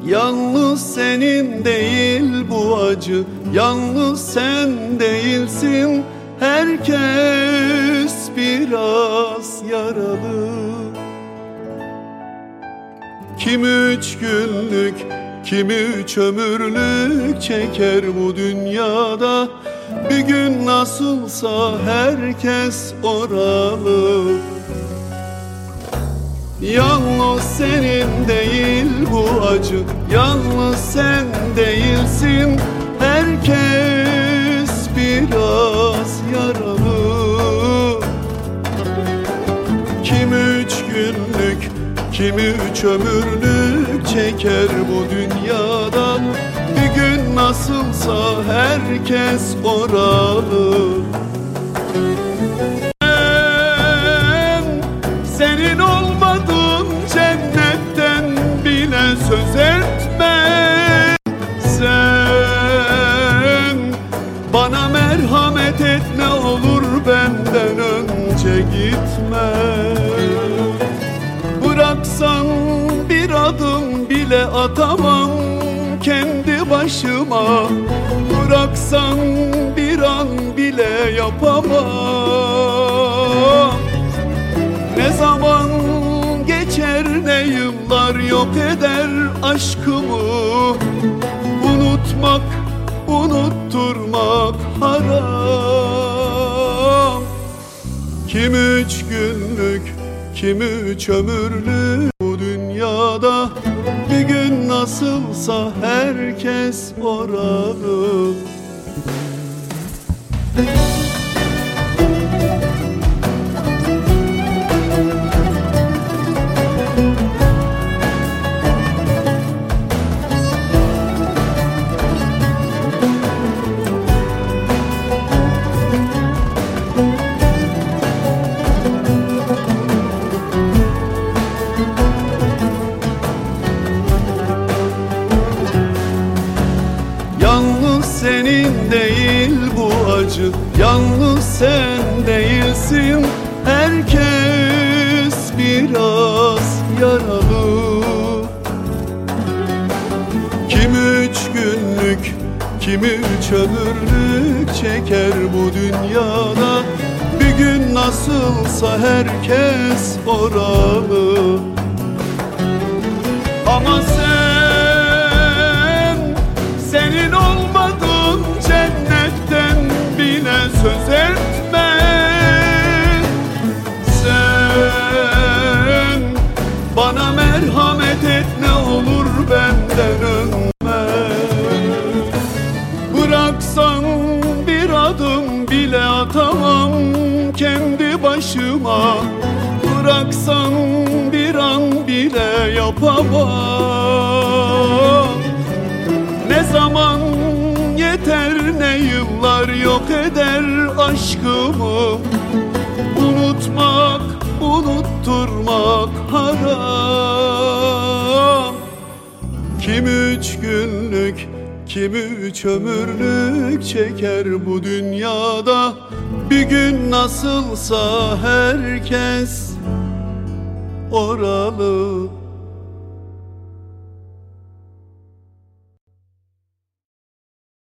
Yalnız senin değil bu acı, yalnız sen değilsin. Herkes biraz yaralı. Kimi 3 günlük, kimi 3 ömürlük çeker bu dünyada. Bir gün nasılsa herkes oralı. Yalnız senin değil bu acı, yalnız sen değilsin. Herkes biraz yaralı. Kimi 3 günlük, kimi 3 ömürlük çeker bu dünyada. Bir gün nasılsa herkes oralı. Senin olmadığın cennetten bile söz etme. Sen bana merhamet et, ne olur benden önce gitme. Bıraksan bir adım bile atamam kendi başıma. Bıraksan bir an bile yapamam. Ne zaman geçer ne yıllar yok eder aşkımı. Unutmak, unutturmak haram. Kimi 3 günlük, kimi 3 ömürlük bu dünyada. Bir gün nasılsa herkes oralı. Yalnız senin değil bu acı, yalnız sen değilsin. Herkes biraz yaralı. Kimi 3 günlük, kimi 3 ömürlük çeker bu dünyada. Bir gün nasılsa herkes oralı. Ama senin olmadığın cennetten bile söz etme. Sen bana merhamet et, ne olur benden önme. Bıraksan bir adım bile atamam kendi başıma. Bıraksan bir an bile yapamam. Ne zaman yeter ne yıllar yok eder aşkımı. Unutmak, unutturmak haram. Kimi 3 günlük, kimi 3 ömürlük çeker bu dünyada. Bir gün nasılsa herkes oralı.